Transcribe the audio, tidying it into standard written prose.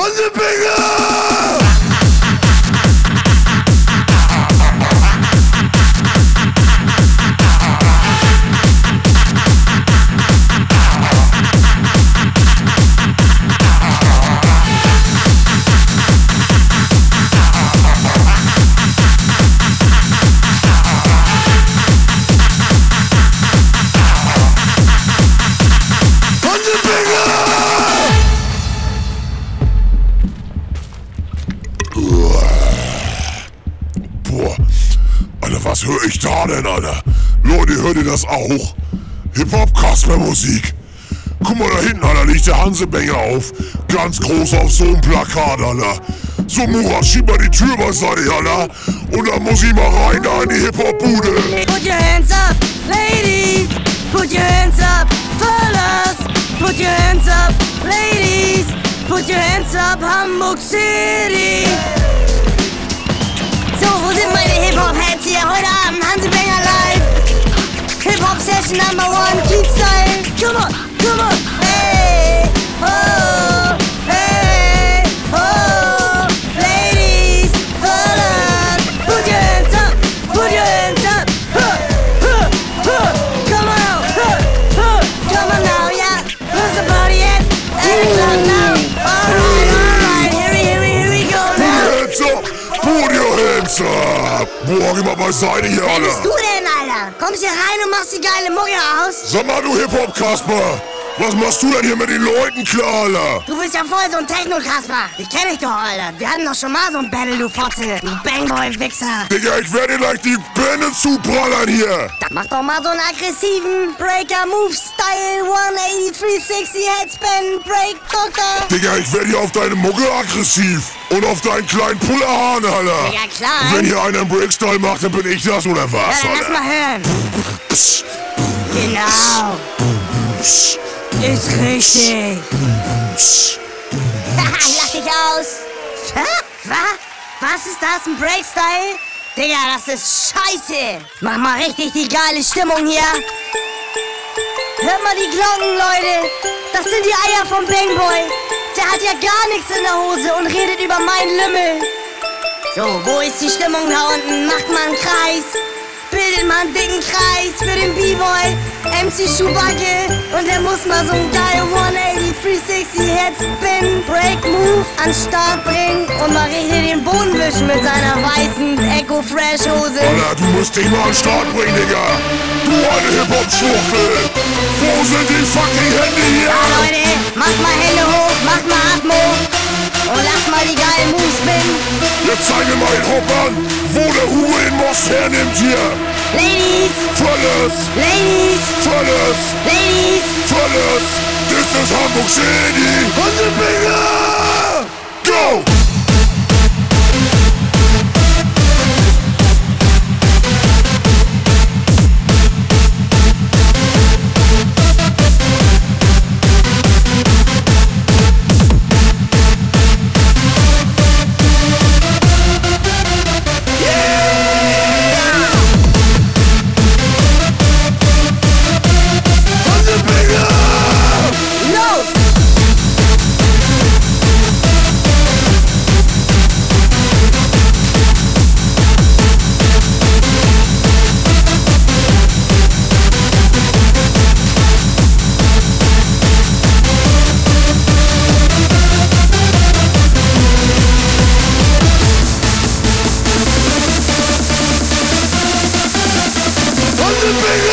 Hansebinger! Boah, Alter, was höre ich da denn, Alter? Leute, hört ihr das auch? Hip-Hop-Kasper-Musik. Guck mal da hinten, Alter, liegt der Hansebinger auf. Ganz groß auf so einem Plakat, Alter. So, Murat, schieb mal die Tür beiseite, Alter. Und dann muss ich mal rein da in die Hip-Hop-Bude. Put your hands up, ladies. Put your hands up, fellas. Put your hands up, ladies. Put your hands up, Hamburg City. So, wo sind meine Hip-Hop-Heads hier? Heute Abend Hansebinger live. Hip-Hop-Session Number 1, Keep-Style. Come on, come on. Hey, oh, hey, oh. Ladies, fellas. Put your hands up, put your hands up. Huh, huh, huh. Come on out, huh, huh. Come on now, yeah. Where's the party at? 8 o'clock now. Alright, here we go now. Hands up! Put your hands up! Boah, geh mal beiseite hier, Wer bist Alter. du denn, Alter? Kommst hier rein und machst die geile Mucke aus? Sag mal, du Hip-Hop-Kasper. Was machst du denn hier mit den Leuten klar, Alter? Du bist ja voll so ein Techno-Kasper. Ich kenn dich doch, Alter. Wir hatten doch schon mal so ein Battle, du Fotze. Du Bangboy-Wichser. Digga, ich werde dir gleich die Bände zuprallern hier. Mach doch mal so einen aggressiven Breaker-Move-Style 180, 360 Headspin Break, Doktor. Digga, ich werde hier auf deine Mucke aggressiv. Und auf deinen kleinen Pullerhahn, Alter. Digga, klar. Und wenn hier einer einen Breakstyle macht, dann bin ich das, oder Ja, was, dann lass Alter? mal hören. Psst, Genau. psst, Ist richtig. psst. Ich lach dich aus. Was ist das? Ein Breakstyle? Digga, das ist scheiße. Mach mal richtig die geile Stimmung hier. Hört mal die Glocken, Leute. Das sind die Eier vom Bangboy. Der hat ja gar nichts in der Hose und redet über meinen Lümmel. So, wo ist die Stimmung da unten? Macht mal einen Kreis. Bildet mal einen dicken Kreis für den B-Boy, MC Schubacke. Und der muss mal so einen geilen 180, 360 Headspin Break Move an den Start bringen und mal richtig den Boden wischen mit seiner weißen Echo Fresh Hose. Alter, du musst dich mal an den Start bringen, Digga. Du alte Hip-Hop-Schwuchtel. Wo sind die fucking Hände hier? Ja, Leute, macht mal Hände hoch, macht mal Atmo und lasst mal die geilen Moves spinnen. Jetzt zeige mal den Hoppern, wo der Hure den Most hernimmt hier. Ladies, Volles, Ladies, volles, Ladies. volles. Das ist Hamburg City. Hansebinger! Go! Los! Hansebinger!